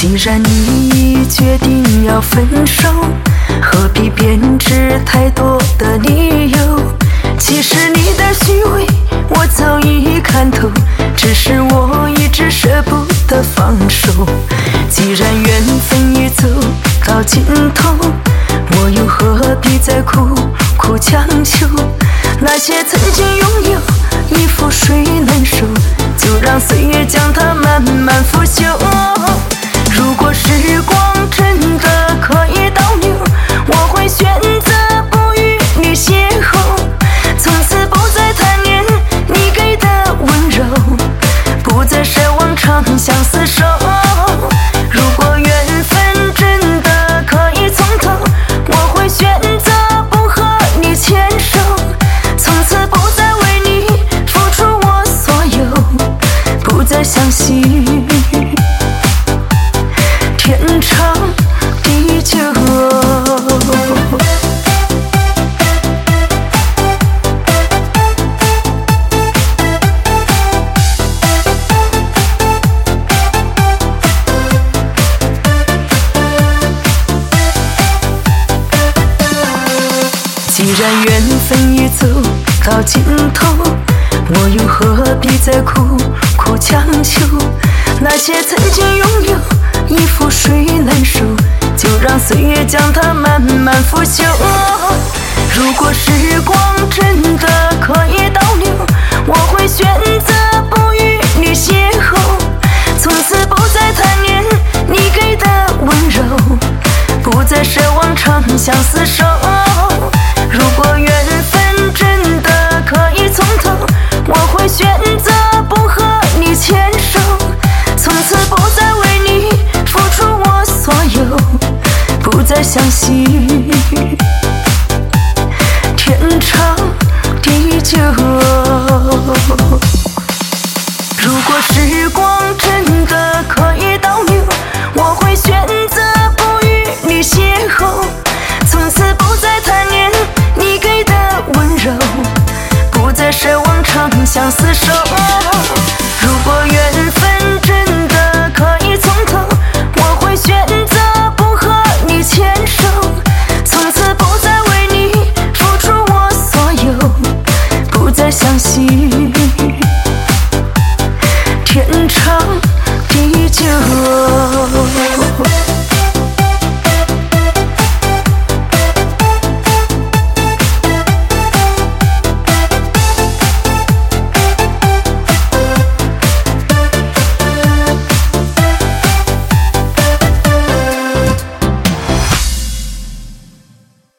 既然你决定要分手，何必编织太多的理由？其实你的虚伪我早已看透，只是我一直舍不得放手。既然缘分已走到尽头，我又何必再苦苦强求？那些曾经拥有，已覆水难收，就让岁月将它慢慢腐朽。如果时光真的可以倒流，我会选择不与你邂逅，从此不再贪恋你给的温柔，不再奢望长相厮守。如果缘分真的可以从头，我会选择不和你牵手，从此不再为你付出我所有，不再相信天长地久。既然缘分已走到尽头，我又何必再苦苦强求？那些曾经拥有，已覆水难收，就让岁月将它慢慢腐朽。如果时光真的可以倒流，我会选择不与你邂逅，从此不再贪恋你给的温柔，不再奢望长相厮守。如果缘分真的可以从头，我会选择不和你牵手，从此不再为你付出我所有，不再相信天长地久。如果时光真的可以倒流，我会选择不与你邂逅，从此不再贪恋你给的温柔，不再奢望长相厮守。如果缘分真的可以从头，我会选择不和你牵手，从此不再为你付出我所有，不再相信天长地久。